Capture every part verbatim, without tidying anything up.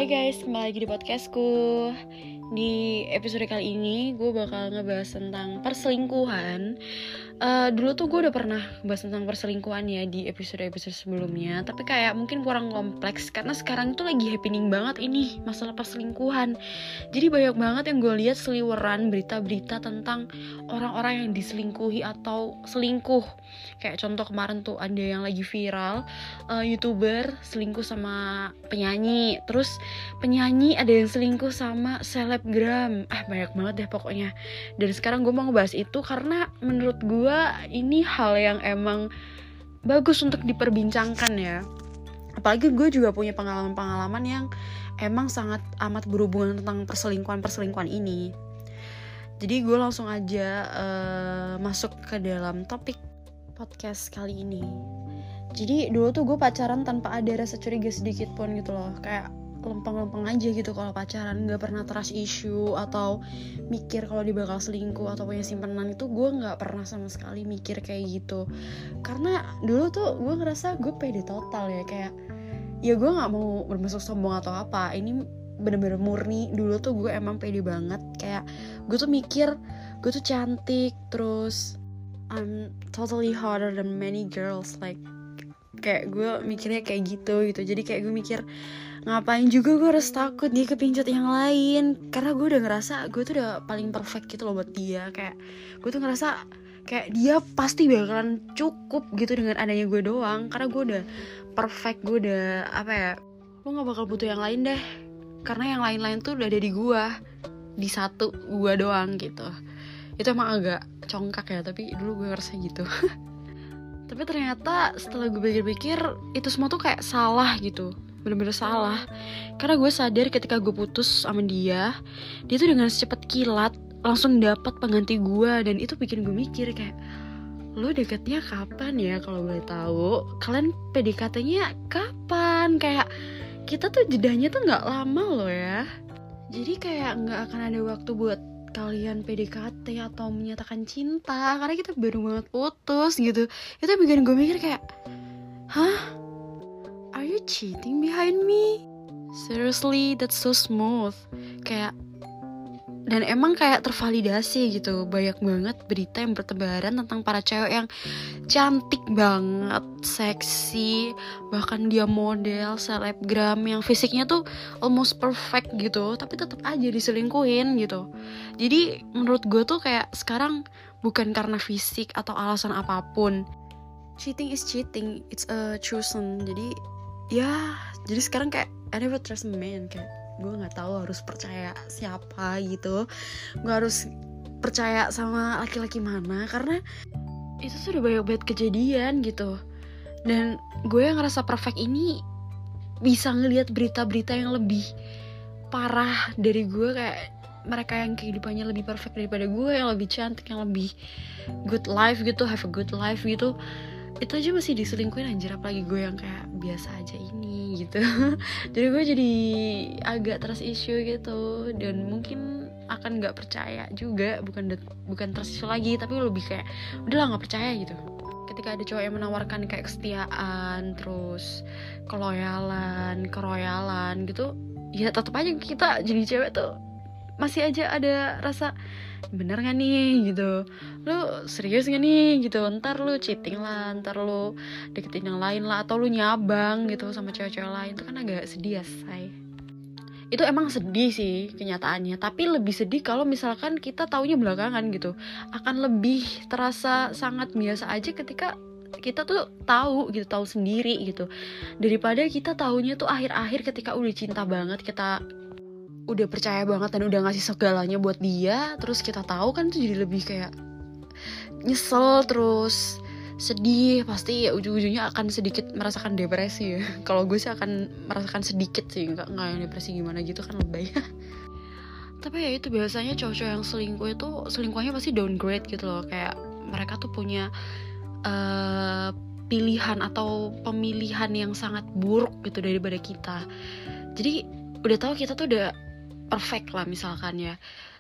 Hai guys, kembali lagi di podcastku. Di episode kali ini gue bakal ngebahas tentang perselingkuhan. uh, Dulu tuh gue udah pernah bahas tentang perselingkuhan ya di episode-episode sebelumnya, tapi kayak mungkin kurang kompleks karena sekarang tuh lagi happening banget ini masalah perselingkuhan. Jadi banyak banget yang gue lihat seliweran berita-berita tentang orang-orang yang diselingkuhi atau selingkuh. Kayak contoh kemarin tuh ada yang lagi viral, uh, youtuber selingkuh sama penyanyi. Terus penyanyi ada yang selingkuh sama selebgram. Ah banyak banget deh pokoknya. Dan sekarang gue mau ngebahas itu karena menurut gue ini hal yang emang bagus untuk diperbincangkan ya. Apalagi gue juga punya pengalaman-pengalaman yang emang sangat amat berhubungan tentang perselingkuhan-perselingkuhan ini. Jadi gue langsung aja uh, masuk ke dalam topik podcast kali ini. Jadi dulu tuh gue pacaran tanpa ada rasa curiga sedikit pun gitu loh. Kayak lempeng-lempeng aja gitu kalau pacaran, nggak pernah trust issue atau mikir kalau dia bakal selingkuh atau punya simpenan. Itu gue nggak pernah sama sekali mikir kayak gitu, karena dulu tuh gue ngerasa gue pede total ya. Kayak ya gue nggak mau bermaksud sombong atau apa, ini bener-bener murni dulu tuh gue emang pede banget. Kayak gue tuh mikir gue tuh cantik, terus I'm totally hotter than many girls, like kayak gue mikirnya kayak gitu gitu. Jadi kayak gue mikir ngapain juga gue harus takut dia kepincut yang lain, karena gue udah ngerasa gue tuh udah paling perfect gitu loh buat dia. Kayak gue tuh ngerasa kayak dia pasti bakalan cukup gitu dengan adanya gue doang, karena gue udah perfect, gue udah apa ya, lo gak bakal butuh yang lain deh, karena yang lain-lain tuh udah ada di gue, di satu gue doang gitu. Itu emang agak congkak ya, tapi dulu gue ngerasa gitu. Tapi ternyata setelah gue pikir-pikir itu semua tuh kayak salah gitu, bener-bener salah. Karena gue sadar ketika gue putus sama dia, dia tuh dengan secepat kilat langsung dapat pengganti gue. Dan itu bikin gue mikir kayak, lo deketnya kapan ya kalau boleh tahu? Kalian P D K T-nya kapan? Kayak kita tuh jedanya tuh gak lama loh ya. Jadi kayak gak akan ada waktu buat kalian P D K T atau menyatakan cinta, karena kita baru banget putus gitu. Itu bikin gue mikir kayak, hah? Are you cheating behind me? Seriously, that's so smooth. Kayak, dan emang kayak tervalidasi gitu. Banyak banget berita yang bertebaran tentang para cewek yang cantik banget, seksi, bahkan dia model, selebgram, yang fisiknya tuh almost perfect gitu, tapi tetap aja diselingkuhin gitu. Jadi menurut gue tuh kayak sekarang bukan karena fisik atau alasan apapun. Cheating is cheating, it's a chosen. Jadi ya, jadi sekarang kayak I never trust a man. Kayak gue nggak tahu harus percaya siapa gitu, gue harus percaya sama laki-laki mana, karena itu sudah banyak banget kejadian gitu. Dan gue yang ngerasa perfect ini bisa ngelihat berita-berita yang lebih parah dari gue, kayak mereka yang kehidupannya lebih perfect daripada gue, yang lebih cantik, yang lebih good life gitu, have a good life gitu. Itu aja masih diselingkuhin anjir, apalagi gue yang kayak biasa aja ini gitu. Jadi gue jadi agak trust issue gitu, dan mungkin akan nggak percaya juga, bukan bukan trust issue lagi, tapi lebih kayak udahlah nggak percaya gitu. Ketika ada cowok yang menawarkan kayak kesetiaan, terus keloyalan, keroyalan gitu, ya tetap aja kita jadi cewek tuh masih aja ada rasa, bener gak nih gitu, lu serius gak nih gitu, ntar lu cheating lah, ntar lu deketin yang lain lah, atau lu nyabang gitu sama cewek-cewek lain. Itu kan agak sedih ya say. Itu emang sedih sih kenyataannya, tapi lebih sedih kalau misalkan kita taunya belakangan gitu. Akan lebih terasa sangat biasa aja ketika kita tuh tahu gitu, tahu sendiri gitu, daripada kita taunya tuh akhir-akhir ketika udah cinta banget, kita udah percaya banget dan udah ngasih segalanya buat dia, terus kita tahu kan tuh jadi lebih kayak nyesel, terus sedih, pasti ya ujung-ujungnya akan sedikit merasakan depresi ya. Kalau gue sih akan merasakan sedikit sih, nggak nggak yang depresi gimana gitu kan, lebay. Tapi ya itu biasanya cowok-cowok yang selingkuh itu selingkuhnya pasti downgrade gitu loh, kayak mereka tuh punya uh, pilihan atau pemilihan yang sangat buruk gitu daripada kita. Jadi udah tahu kita tuh udah perfect lah misalkan ya,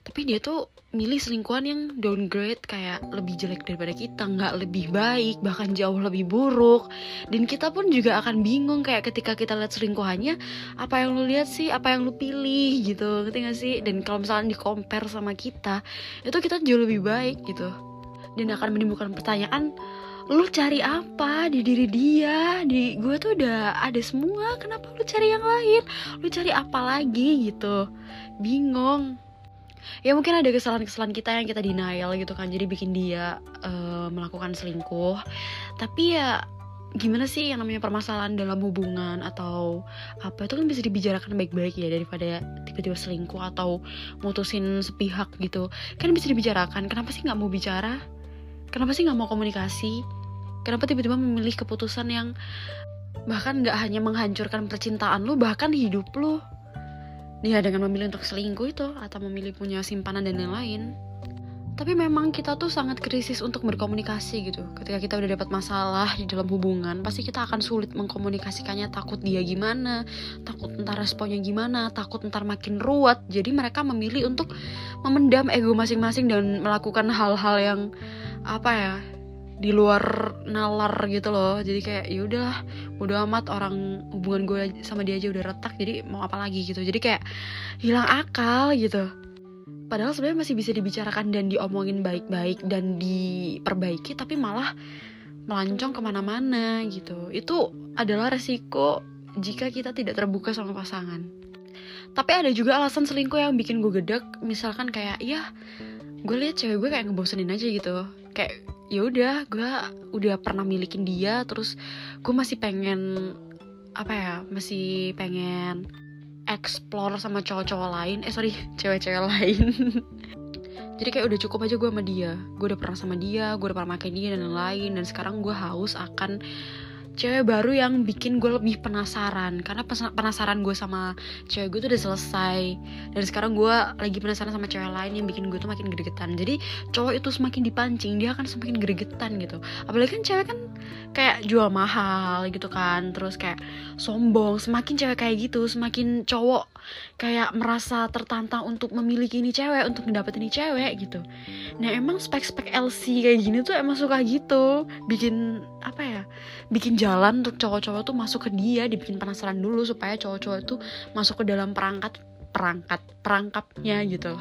tapi dia tuh milih selingkuhan yang downgrade, kayak lebih jelek daripada kita, nggak lebih baik, bahkan jauh lebih buruk. Dan kita pun juga akan bingung kayak ketika kita lihat selingkuhannya, apa yang lu lihat sih, apa yang lu pilih gitu, ngerti gak sih? Dan kalau misalnya di compare sama kita, itu kita jauh lebih baik gitu. Dan akan menimbulkan pertanyaan, lu cari apa di diri dia? Di gue tuh udah ada semua, kenapa lu cari yang lain? Lu cari apa lagi gitu? Bingung. Ya mungkin ada kesalahan-kesalahan kita yang kita denial gitu kan, jadi bikin dia uh, melakukan selingkuh. Tapi ya gimana sih, yang namanya permasalahan dalam hubungan atau apa itu kan bisa dibicarakan baik-baik ya, daripada tiba-tiba selingkuh atau mutusin sepihak gitu. Kan bisa dibicarakan. Kenapa sih gak mau bicara? Kenapa sih gak mau komunikasi? Kenapa tiba-tiba memilih keputusan yang bahkan gak hanya menghancurkan percintaan lu, bahkan hidup lu? Dia dengan memilih untuk selingkuh itu, atau memilih punya simpanan dan lain-lain. Tapi memang kita tuh sangat krisis untuk berkomunikasi gitu. Ketika kita udah dapat masalah di dalam hubungan, pasti kita akan sulit mengkomunikasikannya. Takut dia gimana, takut ntar responnya gimana, takut ntar makin ruwet. Jadi mereka memilih untuk memendam ego masing-masing dan melakukan hal-hal yang apa ya, di luar nalar gitu loh. Jadi kayak ya udahlah, bodo amat, orang hubungan gue sama dia aja udah retak, jadi mau apa lagi gitu. Jadi kayak hilang akal gitu. Padahal sebenarnya masih bisa dibicarakan dan diomongin baik-baik dan diperbaiki, tapi malah melancong kemana-mana gitu. Itu adalah resiko jika kita tidak terbuka sama pasangan. Tapi ada juga alasan selingkuh yang bikin gue gedek. Misalkan kayak ya gue lihat cewek gue kayak ngebosenin aja gitu. Kayak ya udah, gue udah pernah milikin dia, terus gue masih pengen apa ya, masih pengen explore sama cowok-cowok lain, eh sorry cewek-cewek lain. Jadi kayak udah cukup aja gue sama dia, gue udah pernah sama dia, gue udah pernah makin dia dan lain-lain. Dan sekarang gue haus akan cewek baru yang bikin gue lebih penasaran, karena penasaran gue sama cewek gue tuh udah selesai. Dan sekarang gue lagi penasaran sama cewek lain yang bikin gue tuh makin gregetan. Jadi cowok itu semakin dipancing, dia akan semakin gregetan gitu. Apalagi kan cewek kan kayak jual mahal gitu kan, terus kayak sombong. Semakin cewek kayak gitu, semakin cowok kayak merasa tertantang untuk memiliki ini cewek, untuk mendapatkan ini cewek gitu. Nah emang spek-spek L C kayak gini tuh emang suka gitu, bikin apa ya, bikin jalan untuk cowok-cowok tuh masuk ke dia, dibikin penasaran dulu supaya cowok-cowok tuh masuk ke dalam perangkat perangkat perangkapnya gitu.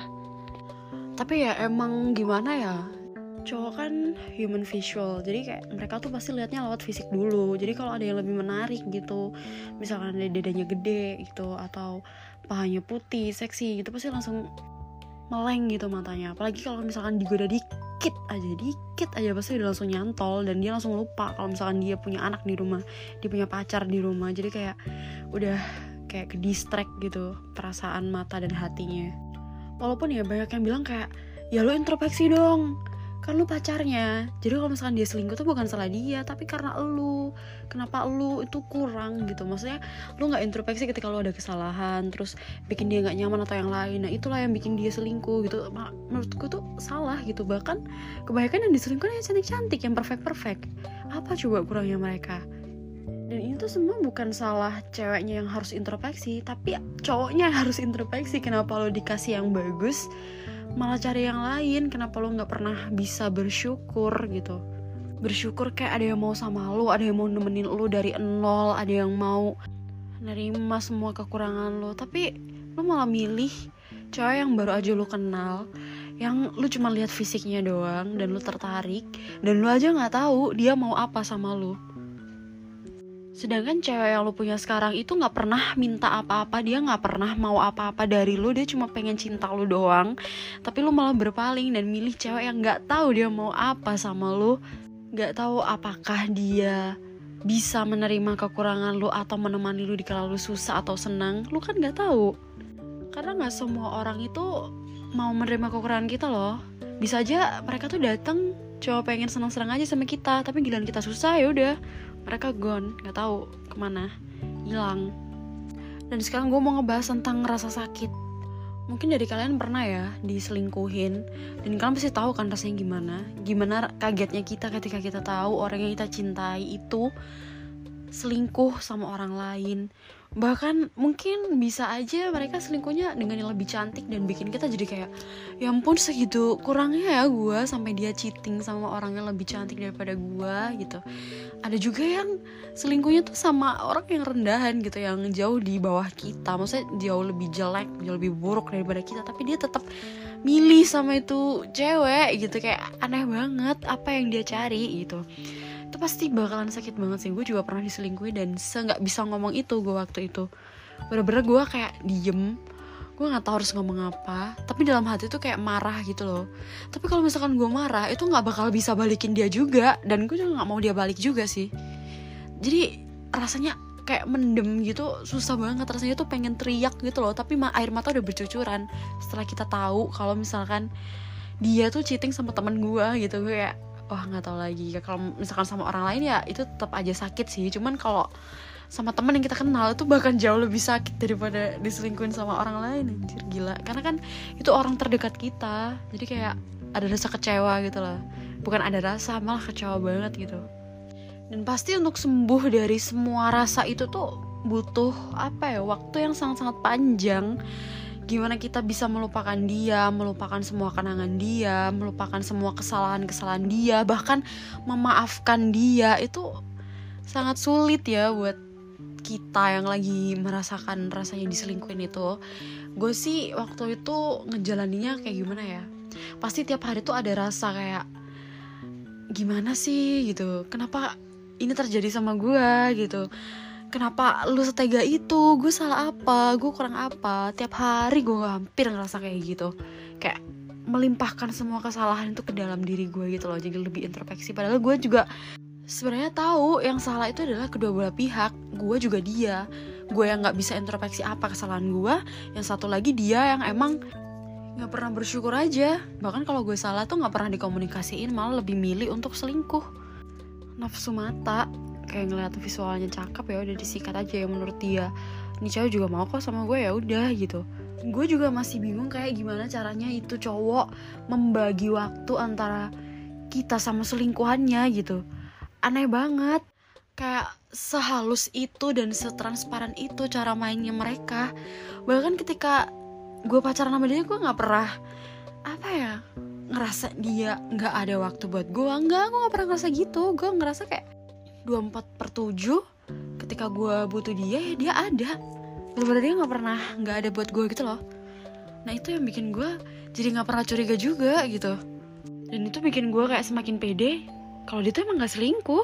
Tapi ya emang gimana ya, cowok kan human visual, jadi kayak mereka tuh pasti lihatnya lewat fisik dulu. Jadi kalau ada yang lebih menarik gitu, misalkan ada dadanya gede gitu, atau pahanya putih, seksi gitu, pasti langsung meleng gitu matanya. Apalagi kalau misalkan digoda dikit aja, dikit aja pasti udah langsung nyantol. Dan dia langsung lupa kalau misalkan dia punya anak di rumah, dia punya pacar di rumah. Jadi kayak udah kayak ke distract gitu perasaan mata dan hatinya. Walaupun ya banyak yang bilang kayak, ya lu introspeksi dong, kan lu pacarnya. Jadi kalau misalkan dia selingkuh tuh bukan salah dia, tapi karena lu. Kenapa lu itu kurang gitu. Maksudnya lu gak introspeksi ketika lu ada kesalahan, terus bikin dia gak nyaman atau yang lain. Nah itulah yang bikin dia selingkuh gitu. Menurutku tuh salah gitu. Bahkan kebanyakan yang diselingkuhin yang cantik-cantik, yang perfect-perfect. Apa coba kurangnya mereka? Dan ini tuh semua bukan salah ceweknya yang harus introspeksi, tapi cowoknya yang harus introspeksi. Kenapa lu dikasih yang bagus malah cari yang lain? Kenapa lo gak pernah bisa bersyukur gitu? Bersyukur kayak ada yang mau sama lo, ada yang mau nemenin lo dari nol, ada yang mau nerima semua kekurangan lo. Tapi lo malah milih cewek yang baru aja lo kenal, yang lo cuma lihat fisiknya doang dan lo tertarik, dan lo aja gak tahu dia mau apa sama lo. Sedangkan cewek yang lo punya sekarang itu gak pernah minta apa-apa, dia gak pernah mau apa-apa dari lo, dia cuma pengen cinta lo doang. Tapi lo malah berpaling dan milih cewek yang gak tahu dia mau apa sama lo, gak tahu apakah dia bisa menerima kekurangan lo atau menemani lo di kala lo susah atau senang. Lo kan gak tahu, karena gak semua orang itu mau menerima kekurangan kita loh. Bisa aja mereka tuh datang cuma pengen senang-senang aja sama kita, tapi giliran kita susah ya udah mereka gone, nggak tahu kemana, hilang. Dan sekarang gue mau ngebahas tentang rasa sakit. Mungkin dari kalian pernah ya diselingkuhin, dan kalian pasti tahu kan rasanya gimana. Gimana kagetnya kita ketika kita tahu orang yang kita cintai itu selingkuh sama orang lain. Bahkan mungkin bisa aja mereka selingkuhnya dengan yang lebih cantik dan bikin kita jadi kayak, ya ampun segitu kurangnya ya gue sampai dia cheating sama orang yang lebih cantik daripada gue gitu. Ada juga yang selingkuhnya tuh sama orang yang rendahan gitu, yang jauh di bawah kita, maksudnya jauh lebih jelek, jauh lebih buruk daripada kita, tapi dia tetap milih sama itu cewek gitu. Kayak aneh banget apa yang dia cari gitu. Itu pasti bakalan sakit banget sih. Gue juga pernah diselingkuhi dan se-gak bisa ngomong itu gue waktu itu. Bener-bener gue kayak diem, gue gak tahu harus ngomong apa, tapi dalam hati tuh kayak marah gitu loh. Tapi kalau misalkan gue marah, itu gak bakal bisa balikin dia juga, dan gue juga gak mau dia balik juga sih. Jadi rasanya kayak mendem gitu, susah banget. Rasanya tuh pengen teriak gitu loh, tapi ma- air mata udah bercucuran setelah kita tahu kalau misalkan dia tuh cheating sama teman gue gitu. Gue kayak wah nggak tahu lagi. Kalau misalkan sama orang lain ya itu tetap aja sakit sih, cuman kalau sama teman yang kita kenal itu bahkan jauh lebih sakit daripada diselingkuhin sama orang lain. Anjir gila, karena kan itu orang terdekat kita, jadi kayak ada rasa kecewa gitu loh. Bukan ada rasa, malah kecewa banget gitu. Dan pasti untuk sembuh dari semua rasa itu tuh butuh apa ya, waktu yang sangat-sangat panjang. Gimana kita bisa melupakan dia, melupakan semua kenangan dia, melupakan semua kesalahan-kesalahan dia, bahkan memaafkan dia, itu sangat sulit ya buat kita yang lagi merasakan rasanya diselingkuhin itu. Gue sih waktu itu ngejalaninnya kayak gimana ya, pasti tiap hari tuh ada rasa kayak gimana sih gitu, kenapa ini terjadi sama gue gitu, kenapa lu setega itu, gue salah apa, gue kurang apa. Tiap hari gue hampir ngerasa kayak gitu, kayak melimpahkan semua kesalahan itu ke dalam diri gue gitu loh, jadi lebih introspeksi. Padahal gue juga sebenarnya tahu yang salah itu adalah kedua belah pihak, gue juga dia. Gue yang nggak bisa introspeksi apa kesalahan gue, yang satu lagi dia yang emang nggak pernah bersyukur aja. Bahkan kalau gue salah tuh nggak pernah dikomunikasiin, malah lebih milih untuk selingkuh. Nafsu mata, kayak ngeliat visualnya cakep ya udah disikat aja yang menurut dia. Ini cewek juga mau kok sama gue, ya udah gitu. Gue juga masih bingung kayak gimana caranya itu cowok membagi waktu antara kita sama selingkuhannya gitu. Aneh banget, kayak sehalus itu dan setransparan itu cara mainnya mereka. Bahkan ketika gue pacaran sama dia, gue nggak pernah apa ya ngerasa dia nggak ada waktu buat gue. Enggak, gue nggak pernah ngerasa gitu. Gue ngerasa kayak dua puluh empat per tujuh ketika gue butuh dia, ya dia ada. Bener-bener dia gak pernah gak ada buat gue gitu loh. Nah itu yang bikin gue jadi gak pernah curiga juga gitu. Dan itu bikin gue kayak semakin pede kalau dia tuh emang gak selingkuh.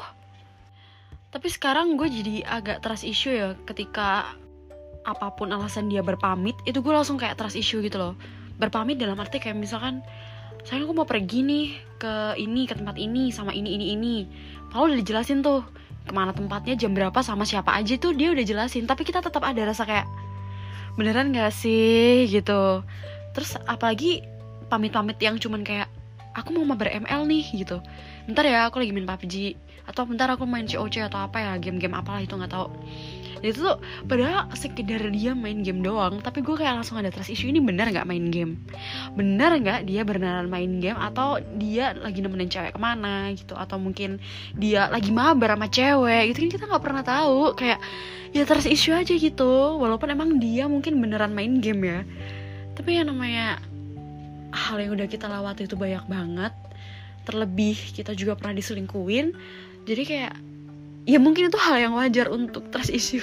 Tapi sekarang gue jadi agak trust issue ya, ketika apapun alasan dia berpamit, itu gue langsung kayak trust issue gitu loh. Berpamit dalam arti kayak misalkan, sayang aku mau pergi nih ke ini, ke tempat ini, sama ini, ini, ini. Kalau udah dijelasin tuh kemana tempatnya, jam berapa, sama siapa aja tuh dia udah jelasin. Tapi kita tetap ada rasa kayak, beneran gak sih gitu. Terus apalagi pamit-pamit yang cuman kayak, aku mau mabar M L nih gitu, bentar ya aku lagi main P U B G, atau bentar aku main C O C atau apa ya, game-game apalah itu gak tahu. Itu tuh padahal sekedar dia main game doang, tapi gue kayak langsung ada trust issue, ini benar gak main game, benar gak dia beneran main game, atau dia lagi nemenin cewek kemana gitu, atau mungkin dia lagi mabar sama cewek gitu kan, kita gak pernah tahu. Kayak ya trust issue aja gitu, walaupun emang dia mungkin beneran main game ya, tapi yang namanya hal yang udah kita lewati itu banyak banget. Terlebih kita juga pernah diselingkuhin, jadi kayak ya mungkin itu hal yang wajar untuk trust issue.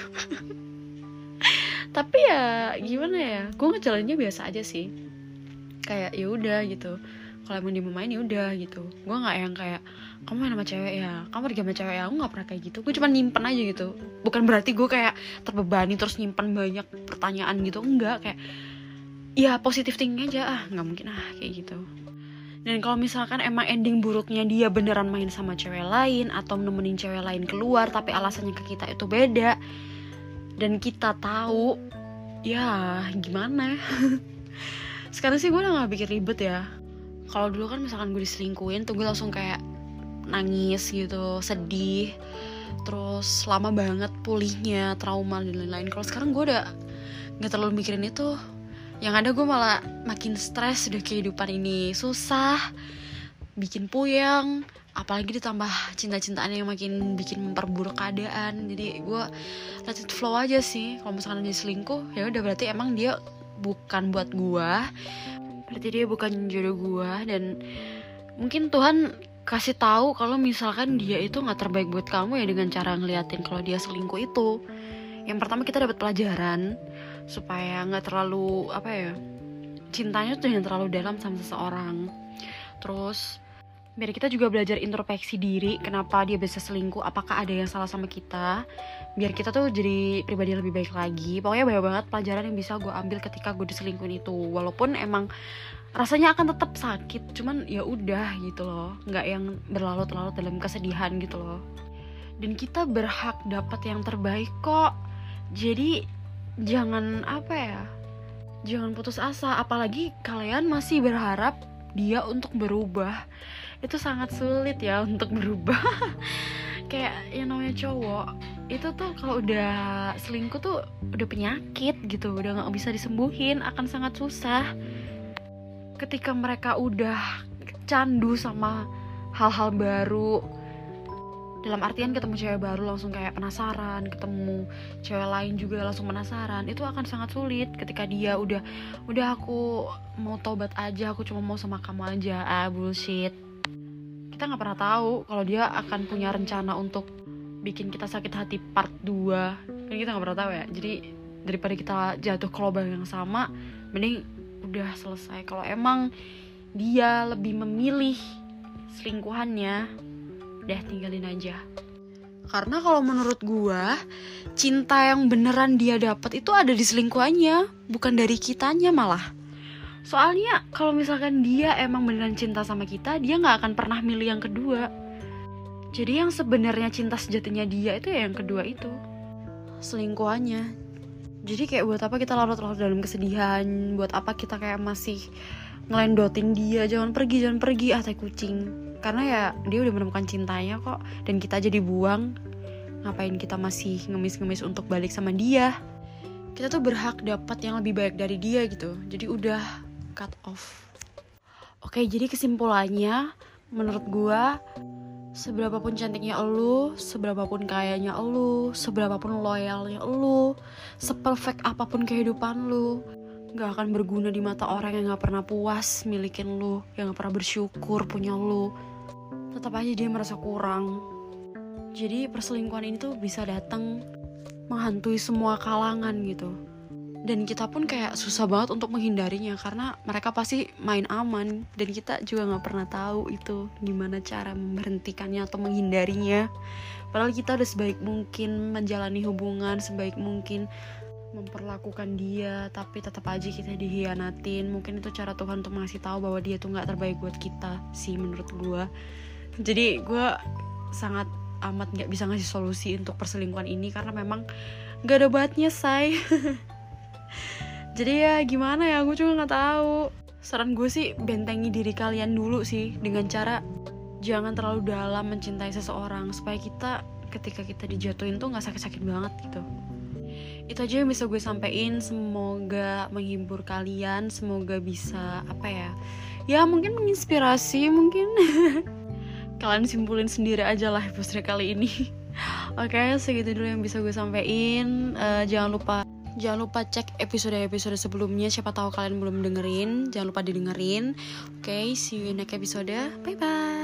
Tapi ya gimana ya, gue ngejalaninnya biasa aja sih, kayak ya udah gitu. Kalau emang dia mau main ya udah gitu. Gue nggak yang kayak kamu main sama cewek ya, kamu pergi sama cewek ya. Aku nggak pernah kayak gitu. Gue cuma nyimpen aja gitu. Bukan berarti gue kayak terbebani terus nyimpen banyak pertanyaan gitu, enggak. Kayak ya positive thinking aja, ah nggak mungkin ah kayak gitu. Dan kalau misalkan emang ending buruknya dia beneran main sama cewek lain atau nemenin cewek lain keluar, tapi alasannya ke kita itu beda, dan kita tahu, ya gimana. Sekarang sih gue udah gak bikin ribet ya. Kalau dulu kan misalkan gue diselingkuhin tuh gue langsung kayak nangis gitu, sedih, terus lama banget pulihnya, trauma dan lain-lain. Kalau sekarang gue udah gak terlalu mikirin itu. Yang ada gue malah makin stres, udah kehidupan ini susah, bikin puyeng, apalagi ditambah cinta-cintaan yang makin bikin memperburuk keadaan. Jadi gue let it flow aja sih. Kalau misalkan dia selingkuh, ya udah berarti emang dia bukan buat gue, berarti dia bukan jodoh gue. Dan mungkin Tuhan kasih tahu kalau misalkan dia itu nggak terbaik buat kamu ya dengan cara ngeliatin kalau dia selingkuh itu. Yang pertama kita dapat pelajaran supaya nggak terlalu apa ya, cintanya tuh yang terlalu dalam sama seseorang. Terus biar kita juga belajar introspeksi diri, kenapa dia bisa selingkuh, apakah ada yang salah sama kita, biar kita tuh jadi pribadi lebih baik lagi. Pokoknya banyak banget pelajaran yang bisa gue ambil ketika gue diselingkuhin itu. Walaupun emang rasanya akan tetap sakit, cuman ya udah gitu loh, nggak yang berlarut-larut dalam kesedihan gitu loh. Dan kita berhak dapat yang terbaik kok. Jadi jangan apa ya, jangan putus asa. Apalagi kalian masih berharap dia untuk berubah. Itu sangat sulit ya untuk berubah. Kayak yang namanya cowok itu tuh kalau udah selingkuh tuh udah penyakit gitu, udah gak bisa disembuhin, akan sangat susah. Ketika mereka udah candu sama hal-hal baru, dalam artian ketemu cewek baru langsung kayak penasaran, ketemu cewek lain juga langsung penasaran, itu akan sangat sulit. Ketika dia udah udah aku mau tobat aja, aku cuma mau sama kamu aja, ah bullshit. Kita gak pernah tahu kalau dia akan punya rencana untuk bikin kita sakit hati part dua. Kan kita gak pernah tahu ya. Jadi daripada kita jatuh ke lubang yang sama, mending udah selesai. Kalau emang dia lebih memilih selingkuhannya, udah tinggalin aja. Karena kalau menurut gua, cinta yang beneran dia dapat itu ada di selingkuhannya, bukan dari kitanya malah. Soalnya kalau misalkan dia emang beneran cinta sama kita, dia gak akan pernah milih yang kedua. Jadi yang sebenarnya cinta sejatinya dia itu ya yang kedua itu, selingkuhannya. Jadi kayak buat apa kita larut-larut dalam kesedihan, buat apa kita kayak masih ngelendotin dia, jangan pergi, jangan pergi, ah tai kucing. Karena ya dia udah menemukan cintanya kok, dan kita aja dibuang. Ngapain kita masih ngemis-ngemis untuk balik sama dia? Kita tuh berhak dapat yang lebih baik dari dia gitu. Jadi udah cut off. Oke, jadi kesimpulannya menurut gua, seberapapun cantiknya elu, seberapapun kayanya elu, seberapapun loyalnya elu, seperfect apapun kehidupan lu, gak akan berguna di mata orang yang gak pernah puas milikin lu, yang gak pernah bersyukur punya lu. Tetap aja dia merasa kurang. Jadi perselingkuhan ini tuh bisa datang menghantui semua kalangan gitu. Dan kita pun kayak susah banget untuk menghindarinya, karena mereka pasti main aman, dan kita juga gak pernah tahu itu gimana cara memberhentikannya atau menghindarinya. Padahal kita udah sebaik mungkin menjalani hubungan, sebaik mungkin memperlakukan dia, tapi tetap aja kita dihianatin. Mungkin itu cara Tuhan untuk ngasih tahu bahwa dia tuh gak terbaik buat kita sih menurut gue. Jadi gue sangat amat gak bisa ngasih solusi untuk perselingkuhan ini, karena memang gak ada obatnya, say. Jadi ya gimana ya, gue juga gak tahu. Saran gue sih bentengi diri kalian dulu sih, dengan cara jangan terlalu dalam mencintai seseorang, supaya kita ketika kita dijatuhin tuh gak sakit-sakit banget gitu. Itu aja yang bisa gue sampein. Semoga menghibur kalian, semoga bisa apa ya, ya mungkin menginspirasi, mungkin. Kalian simpulin sendiri aja lah episode kali ini. Oke, okay, segitu dulu yang bisa gue sampein. uh, Jangan lupa Jangan lupa cek episode-episode sebelumnya, siapa tahu kalian belum dengerin. Jangan lupa didengerin. Oke, okay, see you in next episode. Bye bye.